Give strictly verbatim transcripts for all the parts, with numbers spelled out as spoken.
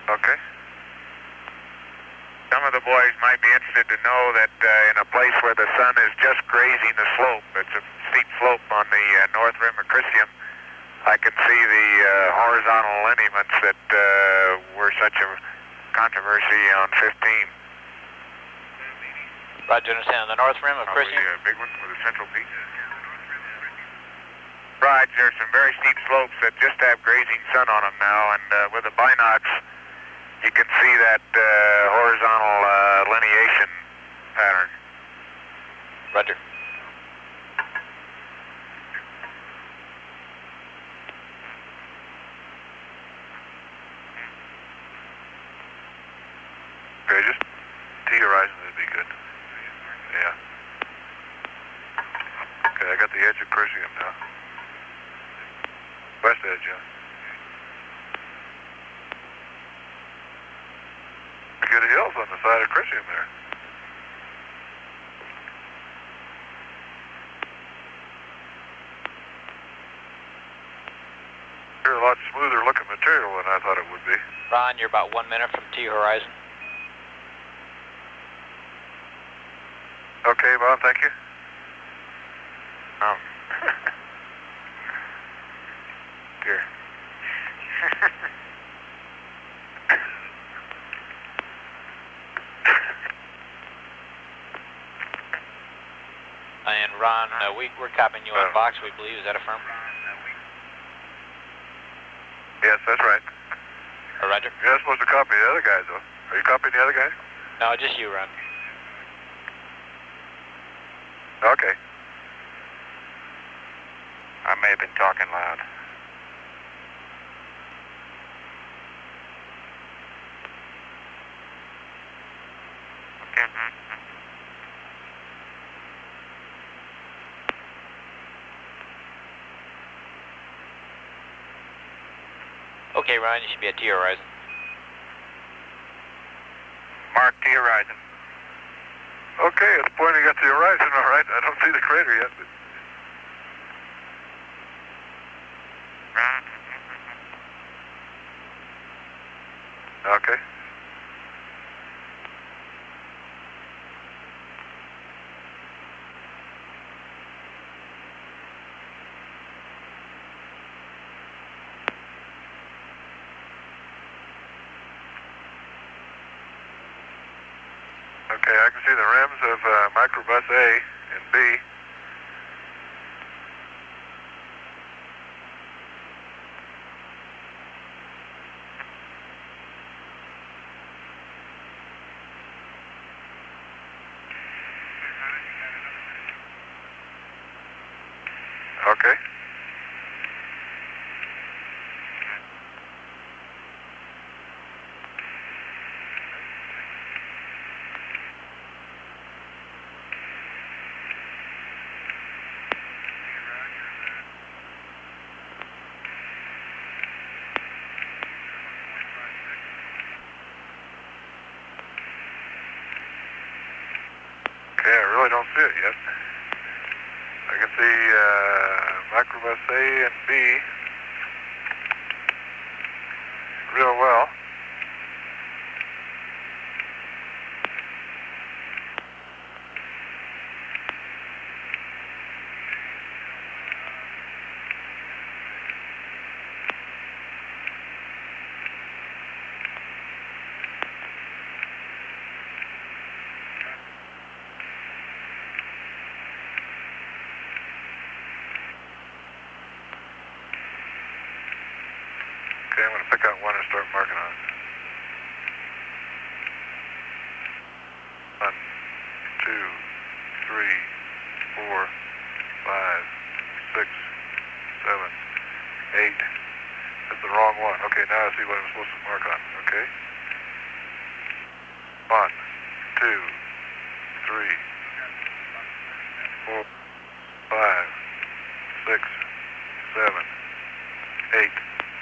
Okay. Some of the boys might be interested to know that uh, in a place where the sun is just grazing the slope, it's a steep slope on the uh, north rim of Christian, I can see the uh, horizontal lineaments that uh, were such a controversy on fifteen. Roger, understand. On the north rim of Christian? Probably a big one with a central peak. Right, there's some very steep slopes that just have grazing sun on them now, and uh, with the binocs, you can see that uh, horizontal uh, lineation pattern. Roger. Okay, just T-horizon would be good. Yeah. Okay, I got the edge of Perseum now. West edge, yeah. Good hills on the side of Christian there. You're a lot smoother looking material than I thought it would be. Ron, you're about one minute from T-horizon. Okay, Bob, thank you. Um. Here. And Ron, uh, we, we're copying you on Uh, Vox, we believe. Is that affirmed? Yes, that's right. Uh, Roger? You're not supposed to copy the other guys, though. Are you copying the other guys? No, just you, Ron. Okay. I may have been talking loud. Okay. Okay, Ron, you should be at T-horizon. Mark T horizon. Okay, it's pointing at the horizon, all right. I don't see the crater yet, but... Okay. Okay, I can see the rims of uh, microbus A and B. Okay. Okay, I really don't see it yet. I can see uh, microbus A and B real well. Okay, I'm going to pick out one and start marking on it. One, two, three, four, five, six, seven, eight. That's the wrong one. Okay, now I see what I'm supposed to mark on. Okay. One, two, three, four, five, six, seven, eight,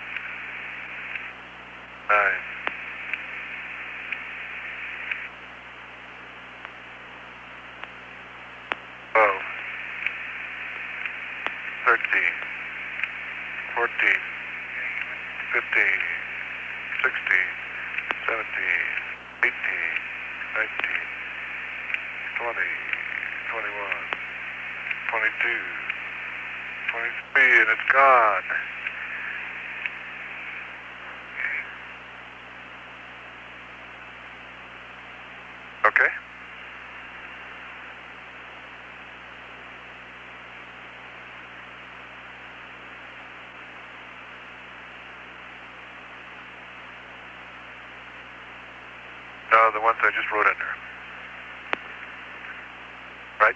nine, twelve, thirteen, fourteen, fifteen, sixteen, on. Okay. No, the ones I just wrote in there. Right?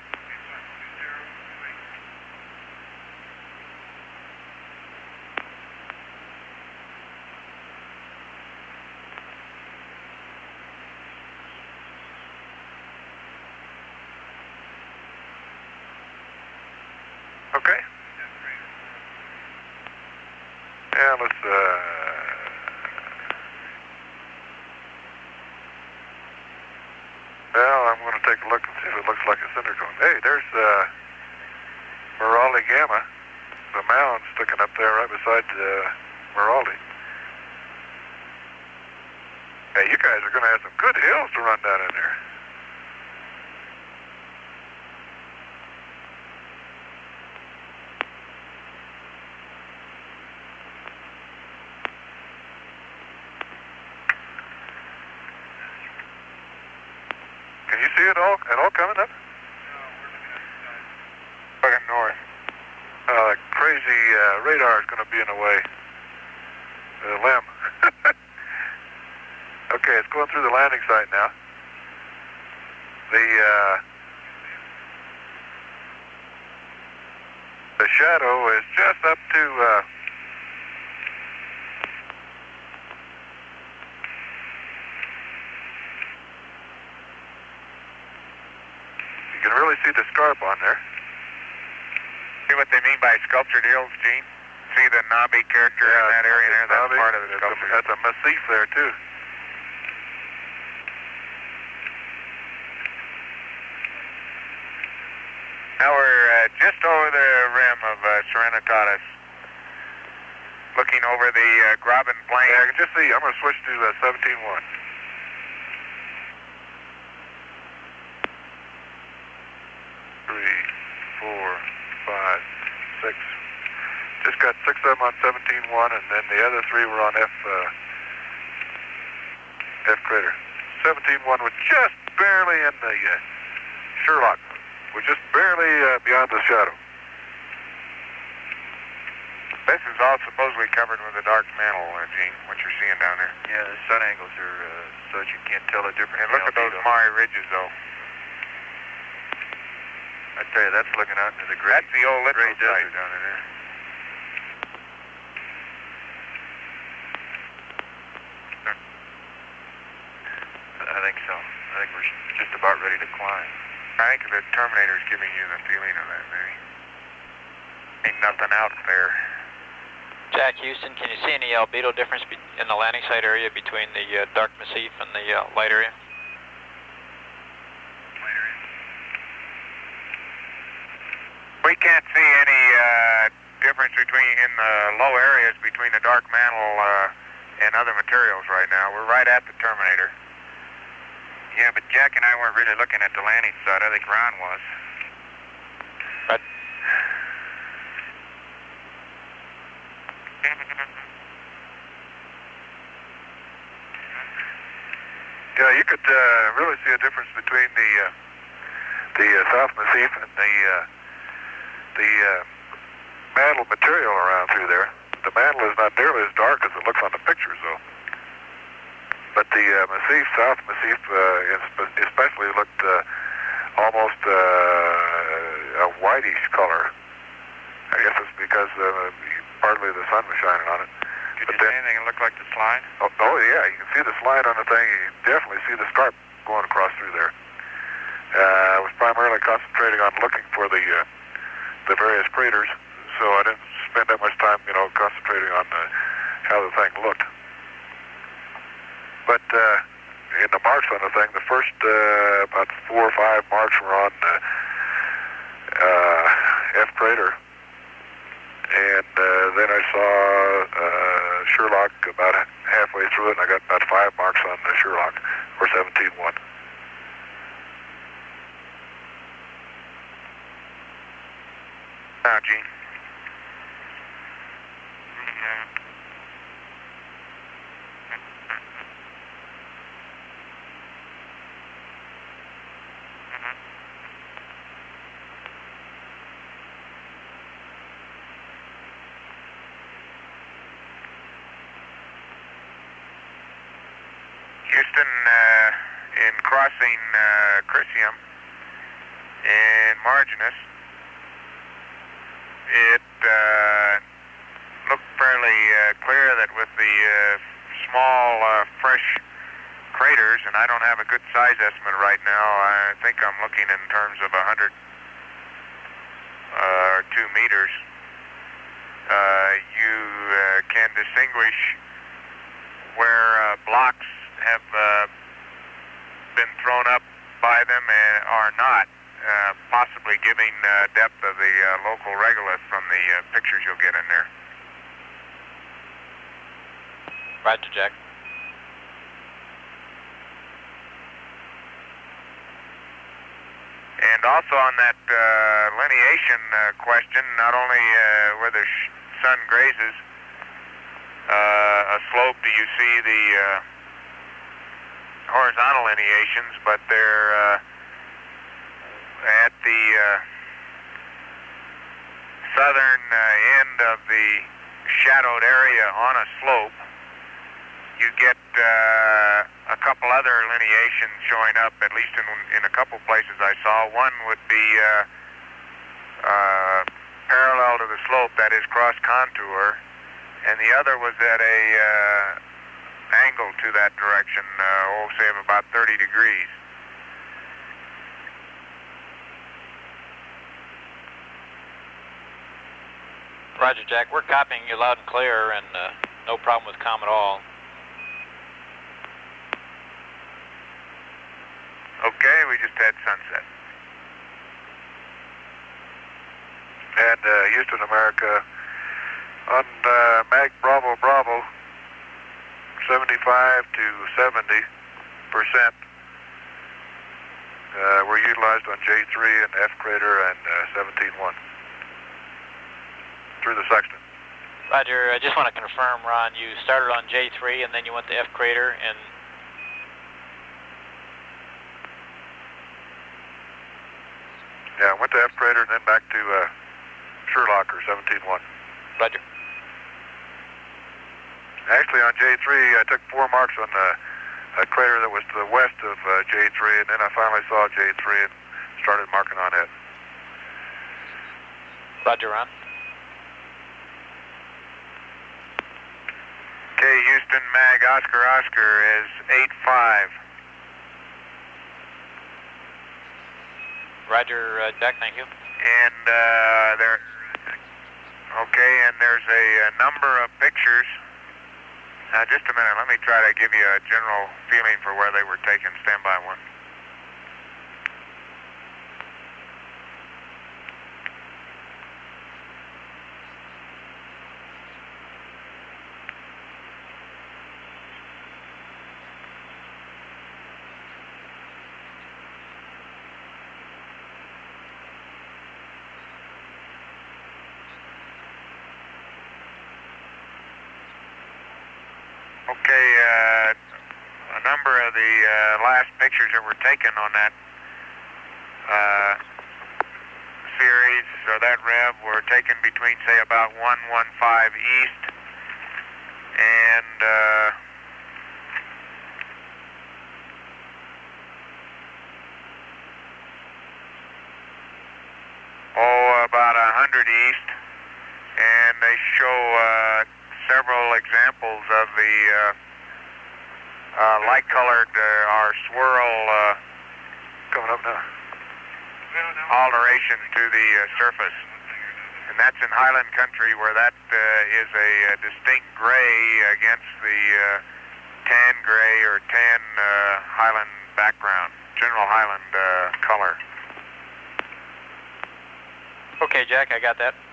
Okay. Yeah, let's, uh... well, I'm going to take a look and see if it looks like a cinder cone. Hey, there's, uh, Meraldi Gamma. The mound sticking up there right beside, uh, Meraldi. Hey, you guys are going to have some good hills to run down in there. Can you see it all, it all coming up? Looking north. Uh, that crazy uh, radar is going to be in the way. The limb. Okay, it's going through the landing site now. The uh, the shadow is just up to uh, you can really see the scarp on there. See what they mean by sculptured hills, Gene? See the knobby character Yeah, in that area there? That's knobby. part of the That's sculpture. a, that's a massif there too. Now we're uh, just over the rim of uh, Serenitatis, looking over the uh, Graben Plain. Yeah, I can just see. I'm going to switch to uh, seventeen one. Three, four, five, six. Just got six of them on seventeen one, and then the other three were on F uh, F crater. seventeen one was just barely in the uh, Sherlock. We're just barely uh, beyond the shadow. This is all supposedly covered with a dark mantle, uh, Gene, what you're seeing down there. Yeah, the sun angles are uh, such you can't tell the difference. And look at those Maury Ridges, though. I tell you, that's looking out into the great, That's the old great little desert site. down in there. I think so. I think we're just about ready to climb. I think the Terminator's giving you the feeling of that, maybe. Ain't nothing out there. Jack Houston, can you see any albedo difference be in the landing site area between the uh, dark massif and the uh, light area? We can't see any uh, difference between in the low areas between the dark mantle uh, and other materials right now. We're right at the Terminator. Yeah, but Jack and I weren't really looking at the landing site. I think Ron was. Right. Yeah, you could uh, really see a difference between the uh, the uh, South Massif and the uh, the uh, mantle material around through there. The mantle is not nearly as dark as it looks on the pictures, though. But the uh, Massif, South Massif, uh, especially looked uh, almost uh, a whitish color. I guess it's because uh, partly the sun was shining on it. Could But you then, see anything that looked like the slide? oh, oh yeah, you can see the slide on the thing. You definitely see the scarp going across through there. Uh, I was primarily concentrating on looking for the uh, the various craters, so I didn't spend that much time, you know, concentrating on the, how the thing looked. But uh, in the marks on the thing, the first uh, about four or five marks were on uh, uh, F crater, and uh, then I saw uh, Sherlock about halfway through it, and I got about five marks on the Sherlock, or seventeen one. Now, Gene. Houston, uh, in crossing uh, Crisium and Marginis, it uh, looked fairly uh, clear that with the uh, small, uh, fresh craters, and I don't have a good size estimate right now, I think I'm looking in terms of a hundred uh, or two meters, uh, you uh, can distinguish where uh, blocks have uh, been thrown up by them and are not, uh, possibly giving uh, depth of the uh, local regolith from the uh, pictures you'll get in there. Roger, Jack. And also on that uh, lineation uh, question, not only uh, where the sh sun grazes uh, a slope do you see the uh, horizontal lineations, but they're uh, at the uh, southern uh, end of the shadowed area on a slope. You get uh, a couple other lineations showing up, at least in, in a couple places I saw. One would be uh, uh, parallel to the slope, that is cross contour, and the other was at a uh, angle to that direction, uh, oh, say of about thirty degrees. Roger, Jack. We're copying you loud and clear, and uh, no problem with comm at all. Okay, we just had sunset. And uh, Houston, America, on uh, Mag Bravo Bravo, seventy-five to seventy percent uh, were utilized on J three and F crater and uh, seventeen one through the sextant. Roger, I just want to confirm, Ron, you started on J three and then you went to F crater and... Yeah, I went to F crater and then back to uh, Sherlocker, seventeen one. Roger. Actually, on J three, I took four marks on the a crater that was to the west of uh, J three, and then I finally saw J three and started marking on it. Roger, Ron. Okay, Houston, Mag Oscar Oscar is eight five. Roger, uh, Jack, thank you. And uh, there, okay, and there's a, a number of pictures. Now, just a minute, let me try to give you a general feeling for where they were taken. Stand by one. Okay, uh, a number of the uh, last pictures that were taken on that uh, series, or that rev, were taken between, say, about one one five east and uh, oh, about one hundred east, and they show uh, several examples of the uh, uh, light-colored uh, or swirl uh, coming up now alteration to the uh, surface, and that's in highland country where that uh, is a, a distinct gray against the uh, tan gray or tan uh, highland background, general highland uh, color. Okay, Jack, I got that.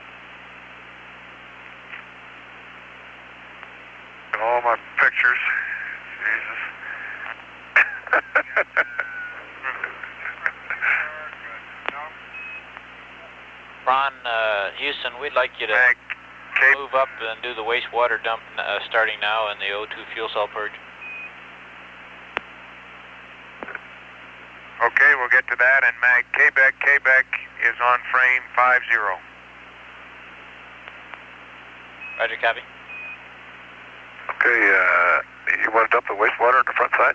All my pictures. Ron, uh, Houston, we'd like you to Mag, Cape, move up and do the wastewater dump uh, starting now and the O two fuel cell purge. okay, we'll get to that. And Mag, Quebec, Quebec is on frame five zero. Roger, copy. Okay, uh, you want to dump the wastewater on the front side?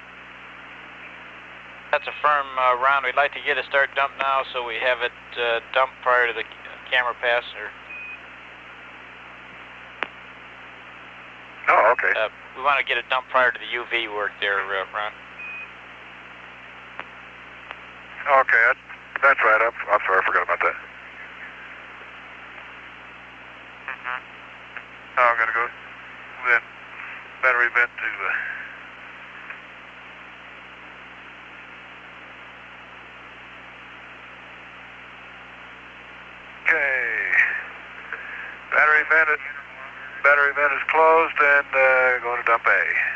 That's a firm uh, round. We'd like to get a start dump now so we have it uh, dumped prior to the camera pass. Or, Oh, okay. uh, we want to get it dumped prior to the U V work there, uh, Ron. Okay, that's, that's right. I'm, I'm sorry, I forgot about that. Mm-hmm. Oh, I'm going to go vent, battery vent to the... Okay. Battery vent is, battery vent is closed and uh, going to dump A.